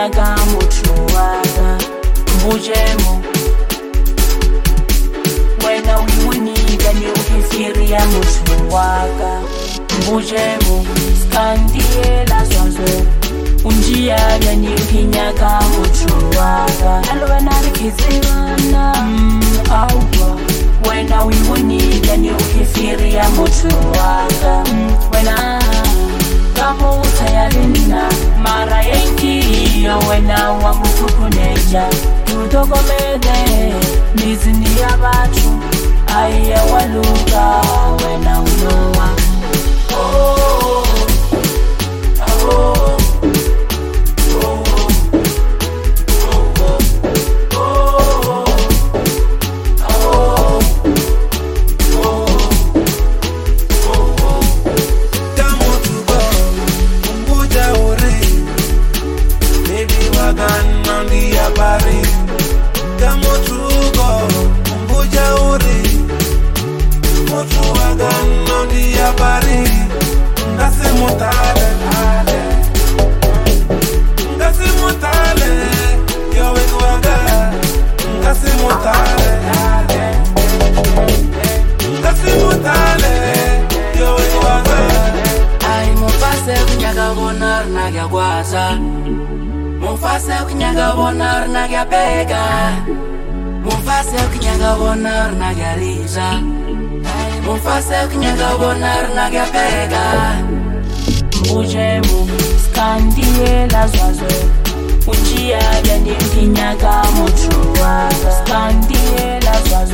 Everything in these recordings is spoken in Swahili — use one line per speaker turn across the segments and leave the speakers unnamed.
nyaka muchuwaga mbujemo wena wiwuniga ni ukifiria muchuwaga mbujemo skandiela zwazo unjia ya ni ukinyaka muchuwaga alwena likizirana awa wena wiwuniga ni ukifiria muchuwaga wena kamo utayalina mara yengi yo wena wa mutukuneja tutogomede mizini ya batu aiye waluga wena unowa oh, oh, oh.
Mufase ukinyaga bonar na gya pega Mufase ukinyaga bonar na gya liza Mufase ukinyaga bonar na gya pega
Mbujemo skandiela zwazo unjia ya ni ukinyaga muchuwaga skandiela zwazo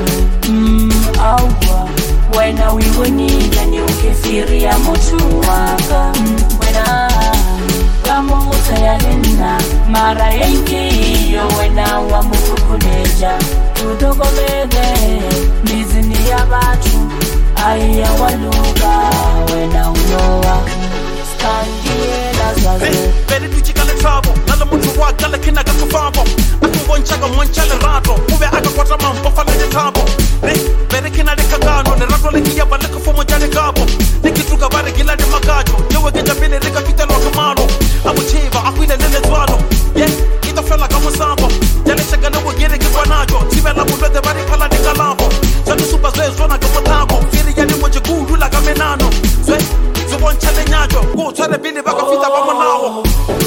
awa wena wiwuniga ni ukifiria muchuwaga wena kamo utayalina mara yengi yo wena wa mutukuneja tutogomede mizini ya batu aiya waluga wena unowa skandiela zwazo
Beri tuchikale trabo nala mutu wa gala kina kakufabo Akungonchaga mwanchale rato Uwe aga kwa rama mpafale de tabo Beri kina de kagano Ne rato leki ya baleka fomo jane gabo Neki truka bare gila de magajo Yewe geja bine rika pita loka mano Amu chiva akwile nene zwano Ita fela kama sambo Jane shaka ne wagere kikwa najo Time la mulwede bari pala de galambo Zatu suba zwe zwana kama tambo Fili yani mwenje guru la kamenano Zwe wanchale nyajo Go twere bini baka fita ba manawo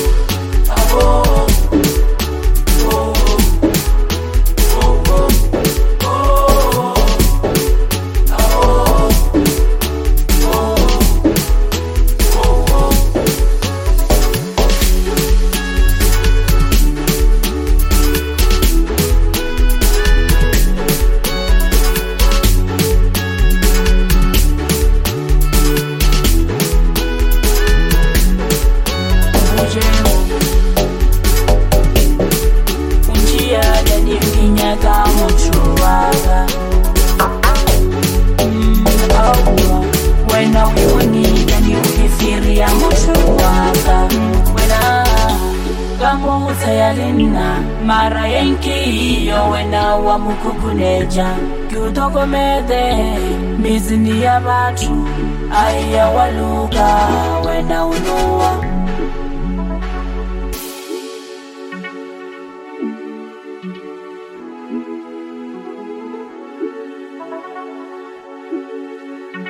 mara yenki yo wena wa mukukuneja tutogomede mizini ya batu aiya waluga wena unowa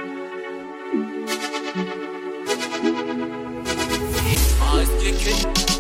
Kick it.